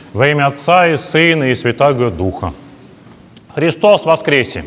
Во имя Отца и Сына и Святаго Духа. Христос воскресе!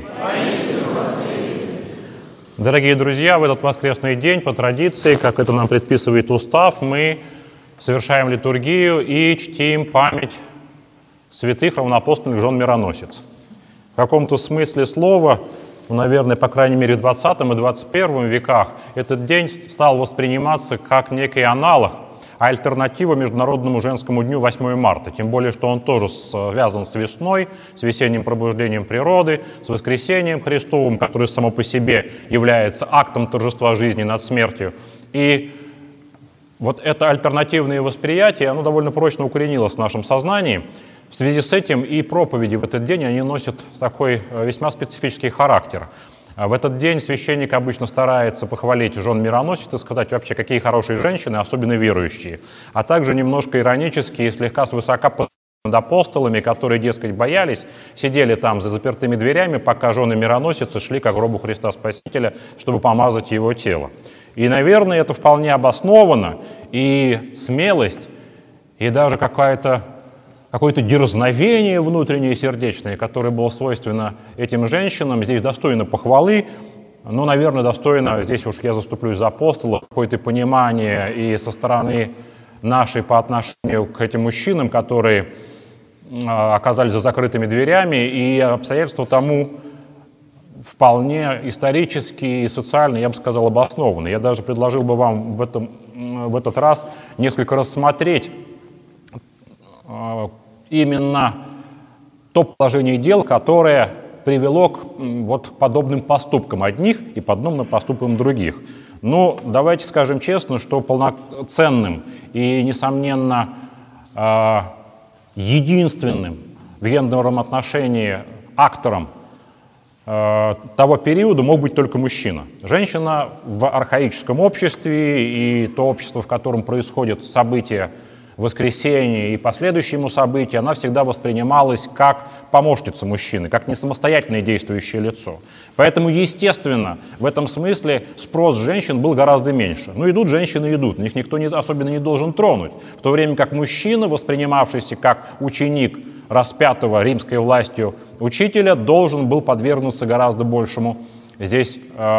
Дорогие друзья, в этот воскресный день, по традиции, как это нам предписывает устав, мы совершаем литургию и чтим память святых равноапостольных жен мироносиц. В каком-то смысле слова, наверное, по крайней мере, в 20 и 21 веках, этот день стал восприниматься как некий аналог, альтернатива Международному женскому дню 8 марта. Тем более, что он тоже связан с весной, с весенним пробуждением природы, с воскресением Христовым, которое само по себе является актом торжества жизни над смертью. И вот это альтернативное восприятие, оно довольно прочно укоренилось в нашем сознании. В связи с этим и проповеди в этот день, они носят такой весьма специфический характер. В этот день священник обычно старается похвалить жен мироносиц и сказать вообще, какие хорошие женщины, особенно верующие, а также немножко иронически и слегка свысока над апостолами, которые, дескать, боялись, сидели там за запертыми дверями, пока жены мироносицы шли ко гробу Христа Спасителя, чтобы помазать его тело. И, наверное, это вполне обосновано, и смелость, и даже какое-то дерзновение внутреннее и сердечное, которое было свойственно этим женщинам, здесь достойно похвалы, но, наверное, достойно, здесь уж я заступлюсь за апостолов, какое-то понимание и со стороны нашей по отношению к этим мужчинам, которые оказались за закрытыми дверями, и обстоятельства тому вполне исторически и социально, я бы сказал, обоснованы. Я даже предложил бы вам в этот раз несколько рассмотреть именно то положение дел, которое привело к подобным поступкам одних и подобным поступкам других. Ну, давайте скажем честно, что полноценным и, несомненно, единственным в гендерном отношении актором того периода мог быть только мужчина. Женщина в архаическом обществе и то общество, в котором происходят события воскресения и последующие ему события, она всегда воспринималась как помощница мужчины, как не самостоятельное действующее лицо. Поэтому, естественно, в этом смысле спрос женщин был гораздо меньше. Ну, идут женщины, идут, их никто особенно не должен тронуть. В то время как мужчина, воспринимавшийся как ученик распятого римской властью учителя, должен был подвергнуться гораздо большему здесь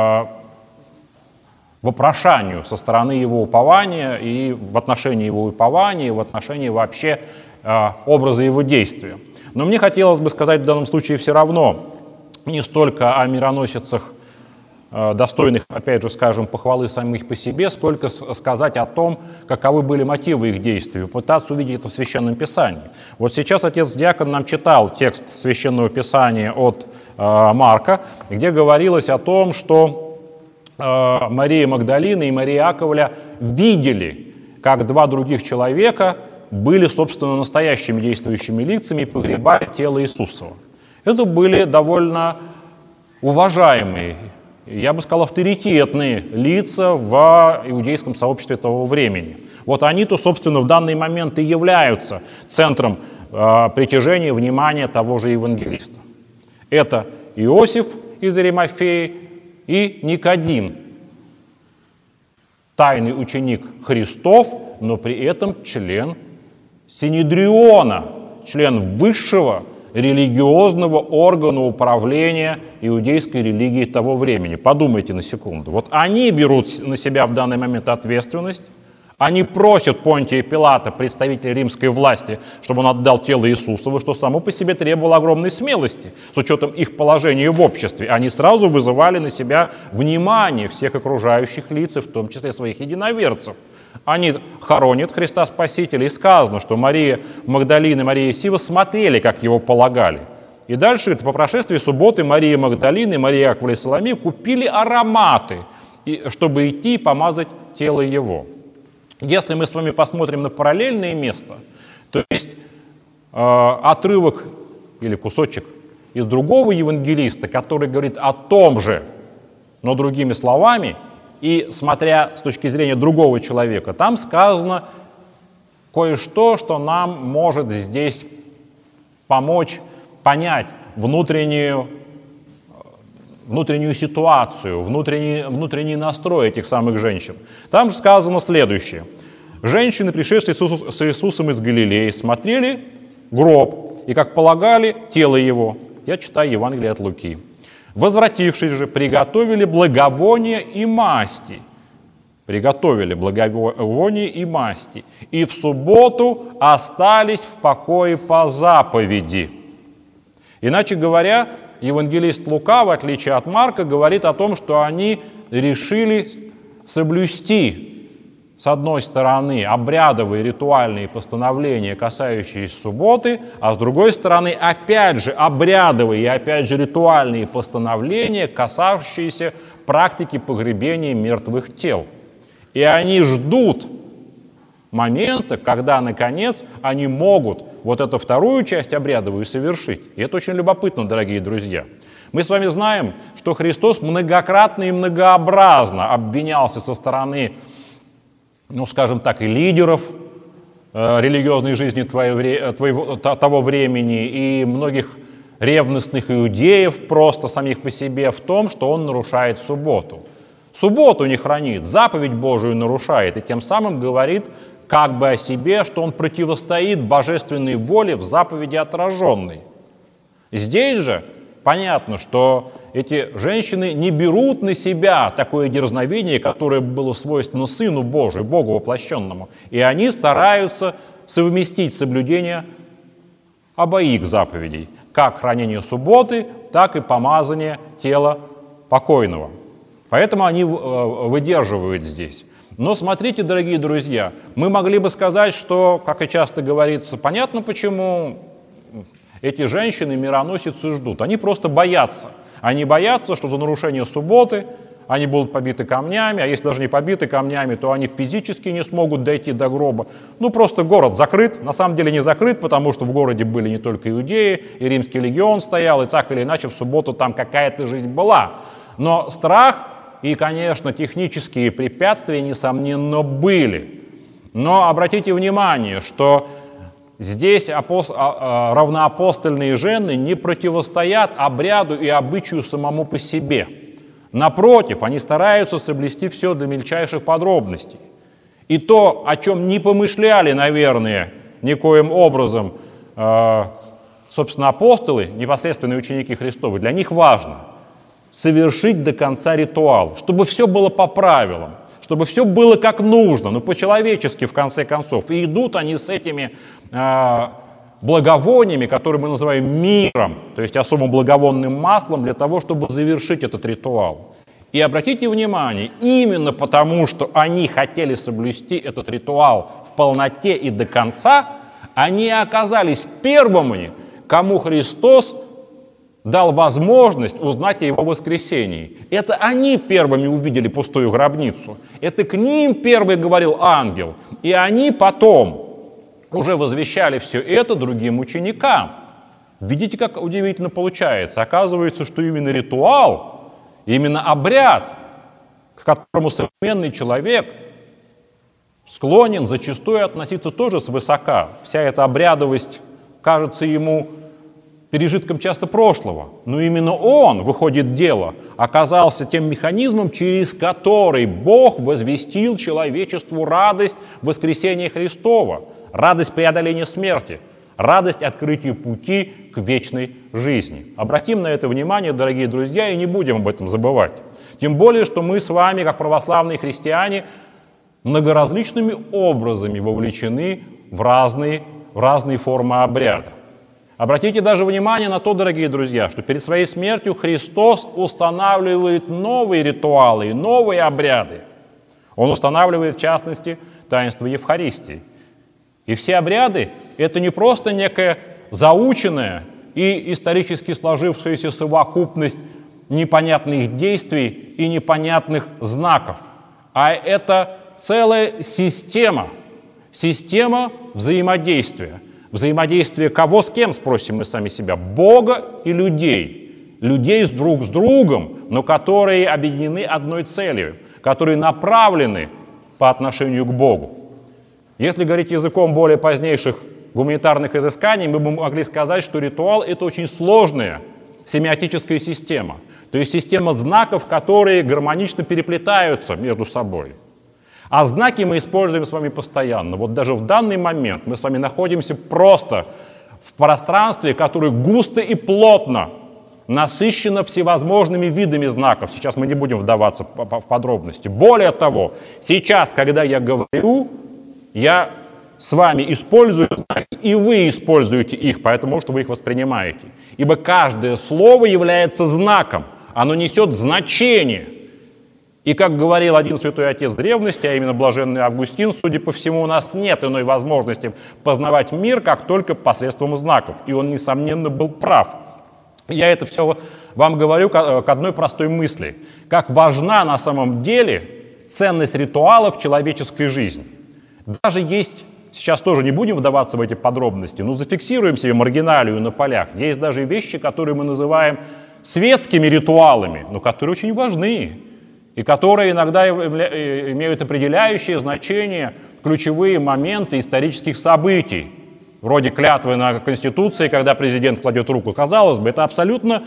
вопрошанию со стороны его упования и в отношении его упования, и в отношении вообще образа его действия. Но мне хотелось бы сказать в данном случае все равно не столько о мироносицах, достойных, опять же, скажем, похвалы самих по себе, сколько сказать о том, каковы были мотивы их действий, пытаться увидеть это в Священном Писании. Вот сейчас отец-диакон нам читал текст Священного Писания от Марка, где говорилось о том, что Мария Магдалина и Мария Яковля видели, как два других человека были, собственно, настоящими действующими лицами и погребали тело Иисусова. Это были довольно уважаемые, я бы сказал, авторитетные лица в иудейском сообществе того времени. Вот они-то, собственно, в данный момент и являются центром притяжения внимания того же евангелиста. Это Иосиф из Аримафеи и Никодим, тайный ученик Христов, но при этом член Синедриона, член высшего религиозного органа управления иудейской религией того времени. Подумайте на секунду. Вот они берут на себя в данный момент ответственность, они просят Понтия Пилата, представителя римской власти, чтобы он отдал тело Иисусова, что само по себе требовало огромной смелости, с учетом их положения в обществе. Они сразу вызывали на себя внимание всех окружающих лиц, в том числе своих единоверцев. Они хоронят Христа Спасителя, и сказано, что Мария Магдалина и Мария Сива смотрели, как его полагали. И дальше, по прошествии субботы, Мария Магдалина и Мария Яковлевна и Соломея купили ароматы, чтобы идти и помазать тело его. Если мы с вами посмотрим на параллельное место, то есть отрывок или кусочек из другого евангелиста, который говорит о том же, но другими словами, и смотря с точки зрения другого человека, там сказано кое-что, что нам может здесь помочь понять внутреннюю ситуацию, внутренний настрой этих самых женщин. Там же сказано следующее. Женщины, пришедшие с Иисусом из Галилеи, смотрели гроб, и, как полагали, тело его. Я читаю Евангелие от Луки. Возвратившись же, приготовили благовония и масти. Приготовили благовония и масти. И в субботу остались в покое по заповеди. Иначе говоря, евангелист Лука, в отличие от Марка, говорит о том, что они решили соблюсти, с одной стороны, обрядовые ритуальные постановления, касающиеся субботы, а с другой стороны, опять же, обрядовые и опять же ритуальные постановления, касающиеся практики погребения мертвых тел. И они ждут момента, когда, наконец, они могут вот эту вторую часть обрядовую совершить. И это очень любопытно, дорогие друзья. Мы с вами знаем, что Христос многократно и многообразно обвинялся со стороны, ну, скажем так, и лидеров религиозной жизни того времени, и многих ревностных иудеев, просто самих по себе, в том, что он нарушает субботу. Субботу не хранит, заповедь Божию нарушает, и тем самым говорит как бы о себе, что он противостоит божественной воле в заповеди отраженной. Здесь же понятно, что эти женщины не берут на себя такое дерзновение, которое было свойственно Сыну Божию, Богу воплощенному. И они стараются совместить соблюдение обоих заповедей, как хранение субботы, так и помазание тела покойного. Поэтому они выдерживают здесь. Но смотрите, дорогие друзья, мы могли бы сказать, что, как и часто говорится, понятно, почему эти женщины, мироносицы, ждут. Они просто боятся. Они боятся, что за нарушение субботы они будут побиты камнями, а если даже не побиты камнями, то они физически не смогут дойти до гроба. Ну, просто город закрыт. На самом деле не закрыт, потому что в городе были не только иудеи, и римский легион стоял, и так или иначе в субботу там какая-то жизнь была. Но страх и, конечно, технические препятствия, несомненно, были. Но обратите внимание, что здесь равноапостольные жены не противостоят обряду и обычаю самому по себе. Напротив, они стараются соблюсти все до мельчайших подробностей. И то, о чем не помышляли, наверное, никоим образом, собственно, апостолы, непосредственные ученики Христовы, для них важно совершить до конца ритуал, чтобы все было по правилам, чтобы все было как нужно, но по-человечески, в конце концов. И идут они с этими благовониями, которые мы называем миром, то есть особым благовонным маслом, для того, чтобы завершить этот ритуал. И обратите внимание, именно потому, что они хотели соблюсти этот ритуал в полноте и до конца, они оказались первыми, кому Христос дал возможность узнать о его воскресении. Это они первыми увидели пустую гробницу. Это к ним первый говорил ангел. И они потом уже возвещали все это другим ученикам. Видите, как удивительно получается. Оказывается, что именно ритуал, именно обряд, к которому современный человек склонен зачастую относиться тоже свысока. Вся эта обрядовость кажется ему пережитком часто прошлого. Но именно он, выходит дело, оказался тем механизмом, через который Бог возвестил человечеству радость воскресения Христова, радость преодоления смерти, радость открытия пути к вечной жизни. Обратим на это внимание, дорогие друзья, и не будем об этом забывать. Тем более, что мы с вами, как православные христиане, многоразличными образами вовлечены в разные формы обряда. Обратите даже внимание на то, дорогие друзья, что перед своей смертью Христос устанавливает новые ритуалы и новые обряды. Он устанавливает, в частности, таинство Евхаристии. И все обряды – это не просто некая заученная и исторически сложившаяся совокупность непонятных действий и непонятных знаков, а это целая система взаимодействия. Взаимодействие кого с кем, спросим мы сами себя? Бога и людей. Людей друг с другом, но которые объединены одной целью, которые направлены по отношению к Богу. Если говорить языком более позднейших гуманитарных изысканий, мы бы могли сказать, что ритуал – это очень сложная семиотическая система. То есть система знаков, которые гармонично переплетаются между собой. А знаки мы используем с вами постоянно. Вот даже в данный момент мы с вами находимся просто в пространстве, которое густо и плотно насыщено всевозможными видами знаков. Сейчас мы не будем вдаваться в подробности. Более того, сейчас, когда я говорю, я с вами использую знаки, и вы используете их, потому что вы их воспринимаете. Ибо каждое слово является знаком, оно несет значение. И как говорил один святой отец древности, а именно блаженный Августин, судя по всему, у нас нет иной возможности познавать мир, как только посредством знаков. И он, несомненно, был прав. Я это все вам говорю к одной простой мысли. Как важна на самом деле ценность ритуала в человеческой жизни. Даже есть, сейчас тоже не будем вдаваться в эти подробности, но зафиксируем себе маргиналию на полях. Есть даже вещи, которые мы называем светскими ритуалами, но которые очень важны. И которые иногда имеют определяющее значение в ключевые моменты исторических событий, вроде клятвы на Конституции, когда президент кладет руку. Казалось бы, это абсолютно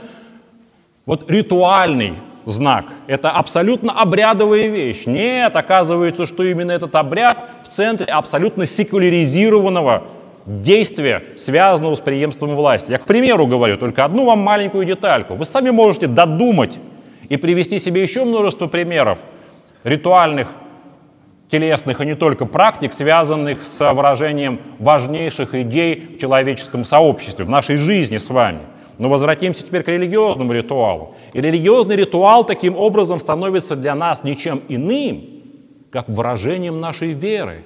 ритуальный знак, это абсолютно обрядовая вещь. Нет, оказывается, что именно этот обряд в центре абсолютно секуляризированного действия, связанного с преемством власти. Я, к примеру, говорю только одну вам маленькую детальку. Вы сами можете додумать и привести себе еще множество примеров ритуальных, телесных и не только практик, связанных с выражением важнейших идей в человеческом сообществе, в нашей жизни с вами. Но возвратимся теперь к религиозному ритуалу. И религиозный ритуал таким образом становится для нас ничем иным, как выражением нашей веры.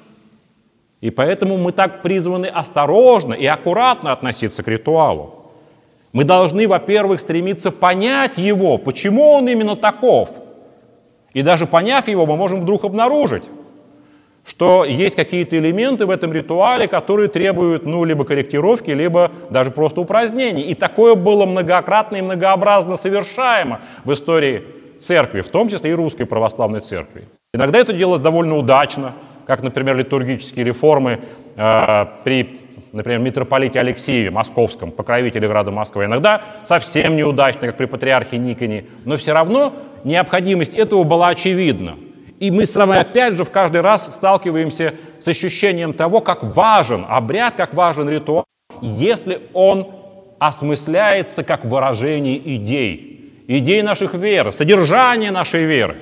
И поэтому мы так призваны осторожно и аккуратно относиться к ритуалу. Мы должны, во-первых, стремиться понять его, почему он именно таков. И даже поняв его, мы можем вдруг обнаружить, что есть какие-то элементы в этом ритуале, которые требуют либо корректировки, либо даже просто упразднений. И такое было многократно и многообразно совершаемо в истории церкви, в том числе и русской православной церкви. Иногда это делалось довольно удачно, как, например, литургические реформы при, например, митрополите Алексееве Московском, покровителе града Москвы. Иногда совсем неудачно, как при патриархе Никоне, но все равно необходимость этого была очевидна. И мы с вами опять же в каждый раз сталкиваемся с ощущением того, как важен обряд, как важен ритуал, если он осмысляется как выражение идей наших веры, содержания нашей веры.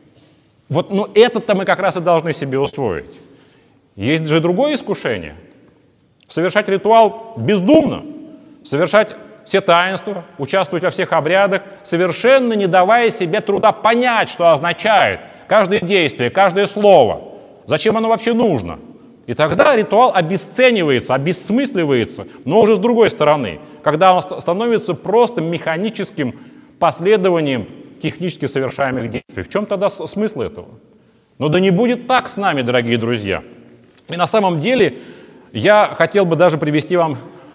Это-то мы как раз и должны себе усвоить. Есть же другое искушение. Совершать ритуал бездумно, совершать все таинства, участвовать во всех обрядах, совершенно не давая себе труда понять, что означает каждое действие, каждое слово, зачем оно вообще нужно. И тогда ритуал обесценивается, обесцмысливается, но уже с другой стороны, когда он становится просто механическим последованием технически совершаемых действий. В чем тогда смысл этого? Но да не будет так с нами, дорогие друзья. И на самом деле я хотел бы даже привести вам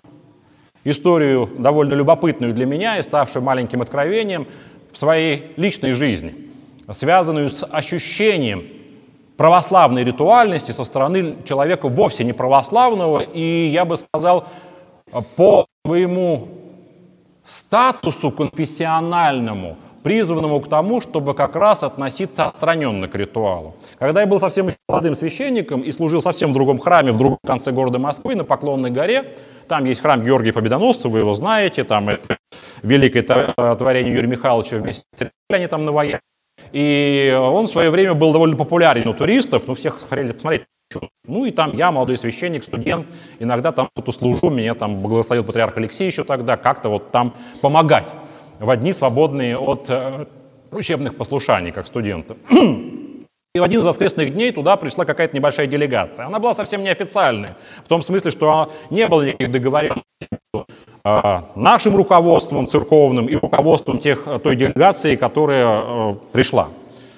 историю довольно любопытную для меня и ставшую маленьким откровением в своей личной жизни, связанную с ощущением православной ритуальности со стороны человека вовсе не православного и, я бы сказал, по своему статусу конфессиональному, призванному к тому, чтобы как раз относиться отстраненно к ритуалу. Когда я был совсем молодым священником и служил совсем в другом храме, в другом конце города Москвы, на Поклонной горе, там есть храм Георгия Победоносца, вы его знаете, там это великое творение Юрия Михайловича вместе с они там наваяли. И он в свое время был довольно популярен у туристов, всех хотели посмотреть. И там я, молодой священник, студент, иногда там кто-то служу, меня там благословил патриарх Алексей еще тогда, как-то там помогать в дни, свободные от учебных послушаний, как студента. И в один из воскресных дней туда пришла какая-то небольшая делегация. Она была совсем неофициальная, в том смысле, что не было никаких договоренностей между нашим руководством церковным и руководством той делегации, которая пришла.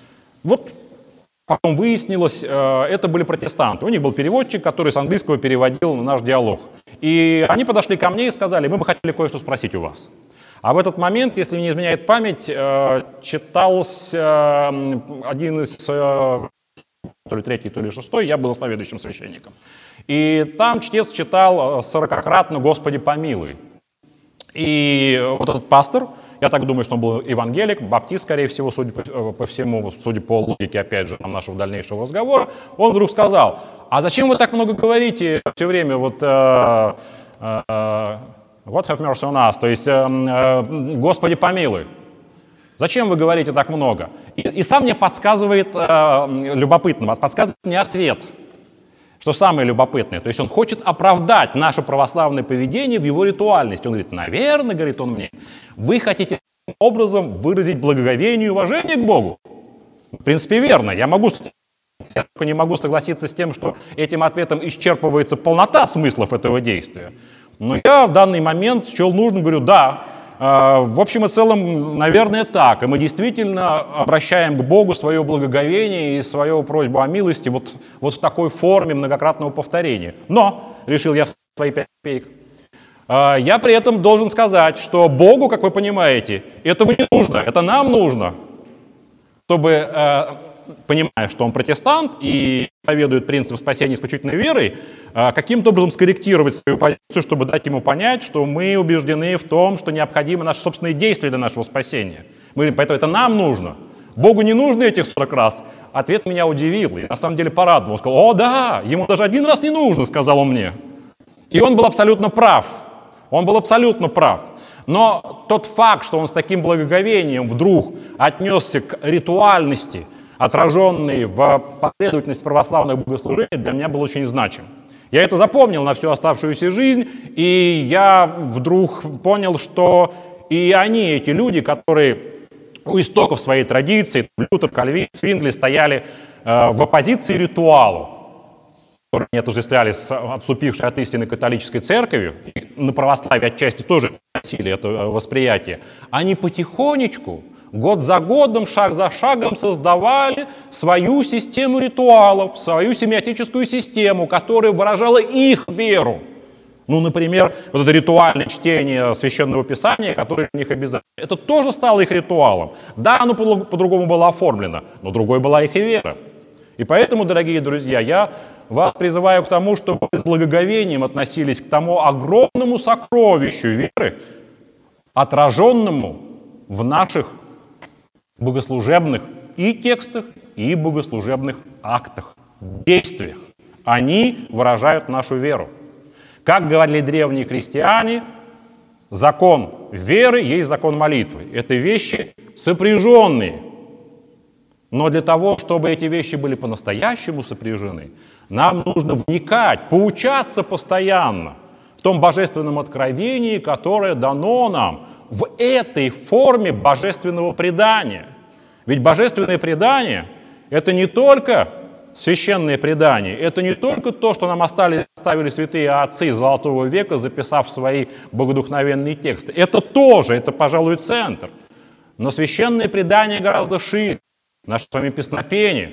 Потом выяснилось, это были протестанты. У них был переводчик, который с английского переводил наш диалог. И они подошли ко мне и сказали: мы бы хотели кое-что спросить у вас. А в этот момент, если не изменяет память, читался один из, то ли третий, то ли шестой, я был исповедующим священником. И там чтец читал 40-кратно «Господи помилуй». И вот этот пастор, я так думаю, что он был евангелик, баптист, скорее всего, судя по всему, судя по логике, опять же, нашего дальнейшего разговора, он вдруг сказал: а зачем вы так много говорите все время what have mercy on us, то есть Господи помилуй. Зачем вы говорите так много? И сам мне подсказывает, любопытно, подсказывает мне ответ, что самое любопытное. То есть он хочет оправдать наше православное поведение в его ритуальности. Он говорит, наверное, говорит он мне, вы хотите таким образом выразить благоговение и уважение к Богу. В принципе, верно. Я только не могу согласиться с тем, что этим ответом исчерпывается полнота смыслов этого действия. Но я в данный момент счел нужным, говорю, да, в общем и целом, наверное, так. И мы действительно обращаем к Богу свое благоговение и свою просьбу о милости вот в такой форме многократного повторения. Но, решил я в свои 5 копеек, я при этом должен сказать, что Богу, как вы понимаете, этого не нужно, это нам нужно, чтобы, понимая, что он протестант и поведует принцип спасения исключительной верой, каким-то образом скорректировать свою позицию, чтобы дать ему понять, что мы убеждены в том, что необходимы наши собственные действия для нашего спасения. Мы говорим, поэтому это нам нужно. Богу не нужно этих 40 раз. Ответ меня удивил и на самом деле порадовал. Он сказал, о да, ему даже 1 раз не нужно, сказал он мне. И он был абсолютно прав. Он был абсолютно прав. Но тот факт, что он с таким благоговением вдруг отнесся к ритуальности, отраженный в последовательности православных богослужений, для меня был очень значим. Я это запомнил на всю оставшуюся жизнь, и я вдруг понял, что и они, эти люди, которые у истоков своей традиции, Лютер, Кальвин, Цвингли, стояли в оппозиции ритуалу, которые не отождествляли с отступившей от истины католической церковью, и на православие отчасти тоже носили это восприятие, они потихонечку, год за годом, шаг за шагом создавали свою систему ритуалов, свою семиотическую систему, которая выражала их веру. Ну, например, вот это ритуальное чтение Священного Писания, которое у них обязательно. Это тоже стало их ритуалом. Да, оно по-другому было оформлено, но другой была их и вера. И поэтому, дорогие друзья, я вас призываю к тому, чтобы вы с благоговением относились к тому огромному сокровищу веры, отраженному в наших богослужебных и текстах, и богослужебных актах, действиях. Они выражают нашу веру. Как говорили древние христиане, закон веры есть закон молитвы. Это вещи сопряженные. Но для того, чтобы эти вещи были по-настоящему сопряжены, нам нужно вникать, поучаться постоянно в том божественном откровении, которое дано нам в этой форме божественного предания. Ведь божественное предание – это не только священное предание, это не только то, что нам оставили святые отцы Золотого века, записав свои богодухновенные тексты. Это тоже, это, пожалуй, центр. Но священное предание гораздо шире. Наши с вами песнопения,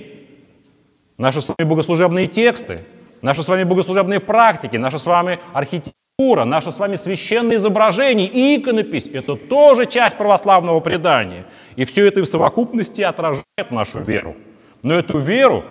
наши с вами богослужебные тексты, наши с вами богослужебные практики, наша с вами архитектура, наше с вами священное изображение, иконопись – это тоже часть православного предания. И все это в совокупности отражает нашу веру. Но эту веру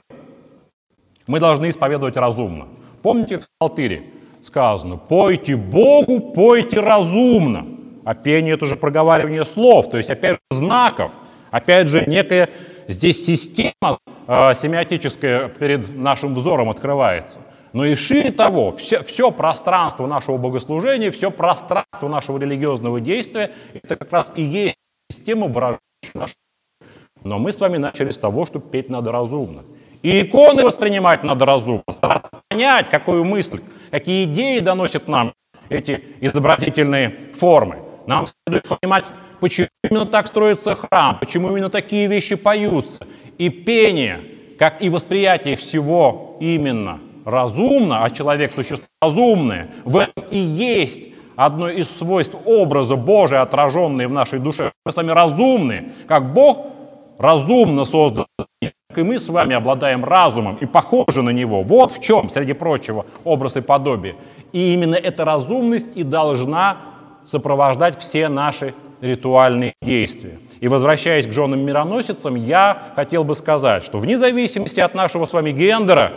мы должны исповедовать разумно. Помните, в Псалтире сказано «пойте Богу, пойте разумно». А пение – это же проговаривание слов, то есть опять же знаков, опять же некая здесь система семиотическая перед нашим взором открывается. Но и шире того, все пространство нашего богослужения, все пространство нашего религиозного действия – это как раз и есть система, выражающая нашу. Но мы с вами начали с того, что петь надо разумно. И иконы воспринимать надо разумно, стараться понять, какую мысль, какие идеи доносят нам эти изобразительные формы. Нам следует понимать, почему именно так строится храм, почему именно такие вещи поются. И пение, как и восприятие всего именно разумно, а человек – существо разумное, в этом и есть одно из свойств образа Божия, отраженное в нашей душе. Мы с вами разумны, как Бог разумно создан, как и мы с вами обладаем разумом и похожи на него. Вот в чем, среди прочего, образ и подобие. И именно эта разумность и должна сопровождать все наши ритуальные действия. И возвращаясь к женам-мироносицам, я хотел бы сказать, что вне зависимости от нашего с вами гендера,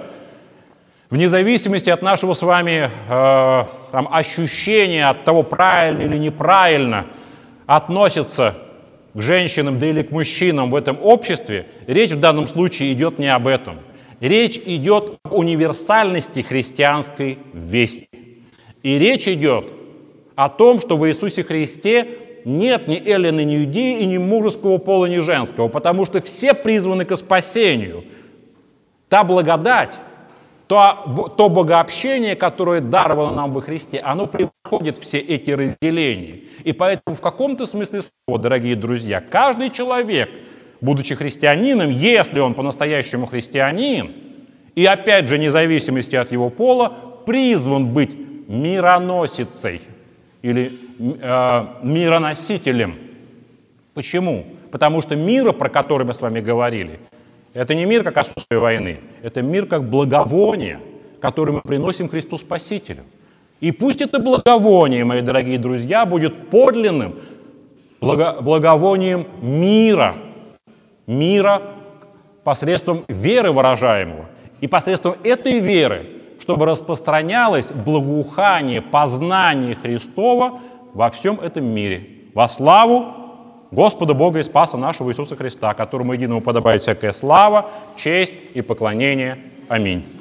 вне зависимости от нашего с вами ощущения, от того, правильно или неправильно относятся к женщинам, да или к мужчинам в этом обществе, речь в данном случае идет не об этом. Речь идет об универсальности христианской вести. И речь идет о том, что в Иисусе Христе нет ни эллины, ни иудеи, и ни мужеского пола, ни женского, потому что все призваны к спасению. Та благодать, то богообщение, которое даровано нам во Христе, оно превосходит все эти разделения. И поэтому в каком-то смысле, дорогие друзья, каждый человек, будучи христианином, если он по-настоящему христианин, и опять же, вне зависимости от его пола, призван быть мироносицей или мироносителем. Почему? Потому что мир, про который мы с вами говорили, это не мир как отсутствие войны, это мир как благовоние, которое мы приносим Христу Спасителю. И пусть это благовоние, мои дорогие друзья, будет подлинным благовонием мира посредством веры выражаемого. И посредством этой веры, чтобы распространялось благоухание, познание Христова во всем этом мире. Во славу Господа Бога и Спаса нашего Иисуса Христа, которому единому подобает всякая слава, честь и поклонение. Аминь.